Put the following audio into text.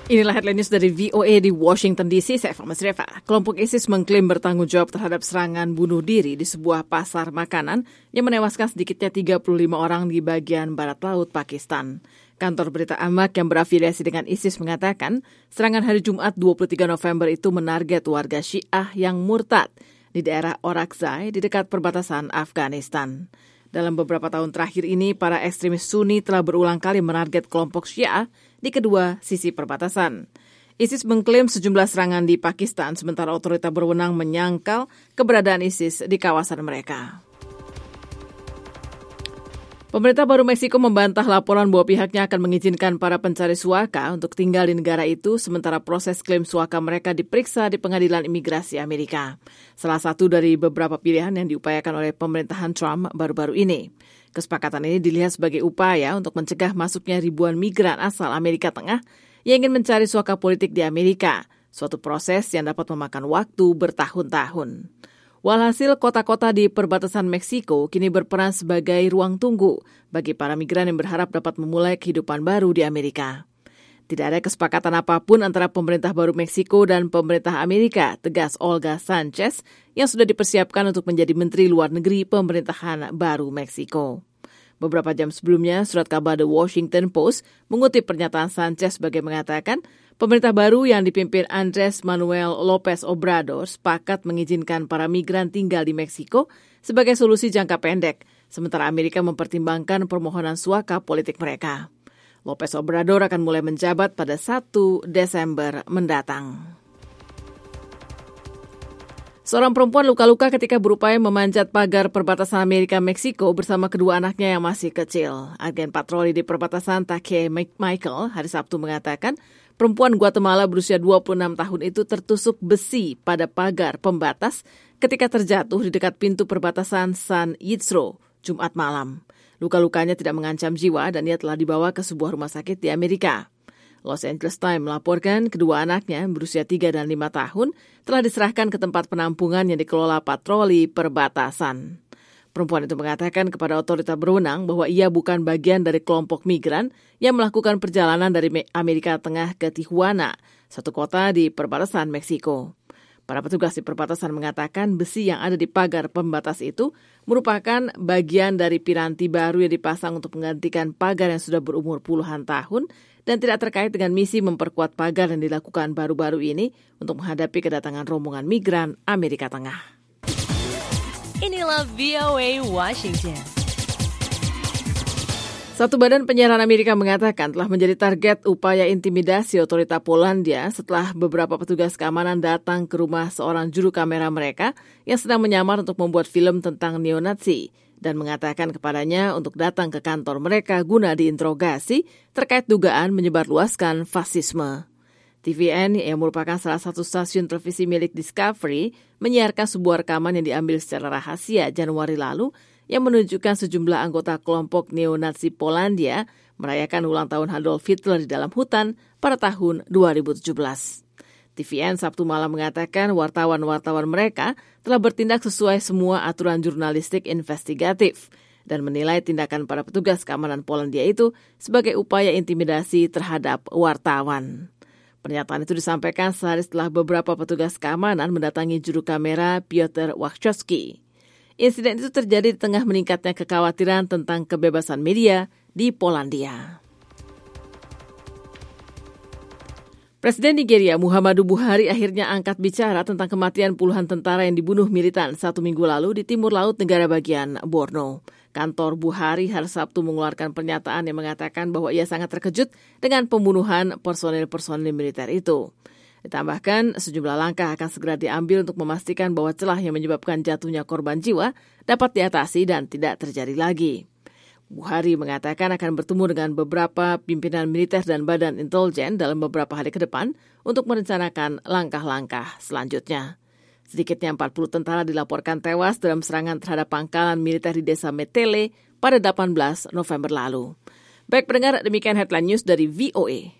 Inilah headline news dari VOA di Washington DC. Saya Fahmi Srefa. Kelompok ISIS mengklaim bertanggung jawab terhadap serangan bunuh diri di sebuah pasar makanan yang menewaskan sedikitnya 35 orang di bagian barat laut Pakistan. Kantor berita Amaq yang berafiliasi dengan ISIS mengatakan serangan hari Jumat 23 November itu menarget warga Syiah yang murtad di daerah Orakzai di dekat perbatasan Afghanistan. Dalam beberapa tahun terakhir ini, para ekstremis Sunni telah berulang kali menarget kelompok Syiah di kedua sisi perbatasan. ISIS mengklaim sejumlah serangan di Pakistan, sementara otoritas berwenang menyangkal keberadaan ISIS di kawasan mereka. Pemerintah baru Meksiko membantah laporan bahwa pihaknya akan mengizinkan para pencari suaka untuk tinggal di negara itu, sementara proses klaim suaka mereka diperiksa di Pengadilan Imigrasi Amerika. Salah satu dari beberapa pilihan yang diupayakan oleh pemerintahan Trump baru-baru ini. Kesepakatan ini dilihat sebagai upaya untuk mencegah masuknya ribuan migran asal Amerika Tengah yang ingin mencari suaka politik di Amerika, suatu proses yang dapat memakan waktu bertahun-tahun. Walhasil, kota-kota di perbatasan Meksiko kini berperan sebagai ruang tunggu bagi para migran yang berharap dapat memulai kehidupan baru di Amerika. Tidak ada kesepakatan apapun antara pemerintah baru Meksiko dan pemerintah Amerika, tegas Olga Sanchez, yang sudah dipersiapkan untuk menjadi Menteri Luar Negeri pemerintahan baru Meksiko. Beberapa jam sebelumnya, surat kabar The Washington Post mengutip pernyataan Sanchez sebagai mengatakan, pemerintah baru yang dipimpin Andrés Manuel López Obrador sepakat mengizinkan para migran tinggal di Meksiko sebagai solusi jangka pendek, sementara Amerika mempertimbangkan permohonan suaka politik mereka. López Obrador akan mulai menjabat pada 1 Desember mendatang. Seorang perempuan luka-luka ketika berupaya memanjat pagar perbatasan Amerika-Meksiko bersama kedua anaknya yang masih kecil. Agen patroli di perbatasan Take Michael hari Sabtu mengatakan perempuan Guatemala berusia 26 tahun itu tertusuk besi pada pagar pembatas ketika terjatuh di dekat pintu perbatasan San Isidro, Jumat malam. Luka-lukanya tidak mengancam jiwa dan ia telah dibawa ke sebuah rumah sakit di Amerika. Los Angeles Times melaporkan kedua anaknya berusia 3 dan 5 tahun telah diserahkan ke tempat penampungan yang dikelola patroli perbatasan. Perempuan itu mengatakan kepada otoritas berwenang bahwa ia bukan bagian dari kelompok migran yang melakukan perjalanan dari Amerika Tengah ke Tijuana, satu kota di perbatasan Meksiko. Para petugas di perbatasan mengatakan besi yang ada di pagar pembatas itu merupakan bagian dari piranti baru yang dipasang untuk menggantikan pagar yang sudah berumur puluhan tahun dan tidak terkait dengan misi memperkuat pagar yang dilakukan baru-baru ini untuk menghadapi kedatangan rombongan migran Amerika Tengah. Inilah VOA Washington. Satu badan penyiaran Amerika mengatakan telah menjadi target upaya intimidasi otoritas Polandia setelah beberapa petugas keamanan datang ke rumah seorang juru kamera mereka yang sedang menyamar untuk membuat film tentang neo-Nazi dan mengatakan kepadanya untuk datang ke kantor mereka guna diinterogasi terkait dugaan menyebarluaskan fasisme. TVN yang merupakan salah satu stasiun televisi milik Discovery menyiarkan sebuah rekaman yang diambil secara rahasia Januari lalu yang menunjukkan sejumlah anggota kelompok neo-Nazi Polandia merayakan ulang tahun Adolf Hitler di dalam hutan pada tahun 2017. TVN Sabtu malam mengatakan wartawan-wartawan mereka telah bertindak sesuai semua aturan jurnalistik investigatif dan menilai tindakan para petugas keamanan Polandia itu sebagai upaya intimidasi terhadap wartawan. Pernyataan itu disampaikan sehari setelah beberapa petugas keamanan mendatangi juru kamera Piotr Wachowski. Insiden itu terjadi di tengah meningkatnya kekhawatiran tentang kebebasan media di Polandia. Presiden Nigeria Muhammadu Buhari akhirnya angkat bicara tentang kematian puluhan tentara yang dibunuh militan 1 minggu lalu di timur laut negara bagian Borno. Kantor Buhari hari Sabtu mengeluarkan pernyataan yang mengatakan bahwa ia sangat terkejut dengan pembunuhan personel-personel militer itu. Ditambahkan, sejumlah langkah akan segera diambil untuk memastikan bahwa celah yang menyebabkan jatuhnya korban jiwa dapat diatasi dan tidak terjadi lagi. Buhari mengatakan akan bertemu dengan beberapa pimpinan militer dan badan intelijen dalam beberapa hari ke depan untuk merencanakan langkah-langkah selanjutnya. Sedikitnya 40 tentara dilaporkan tewas dalam serangan terhadap pangkalan militer di desa Metele pada 18 November lalu. Baik pendengar, demikian headline news dari VOA.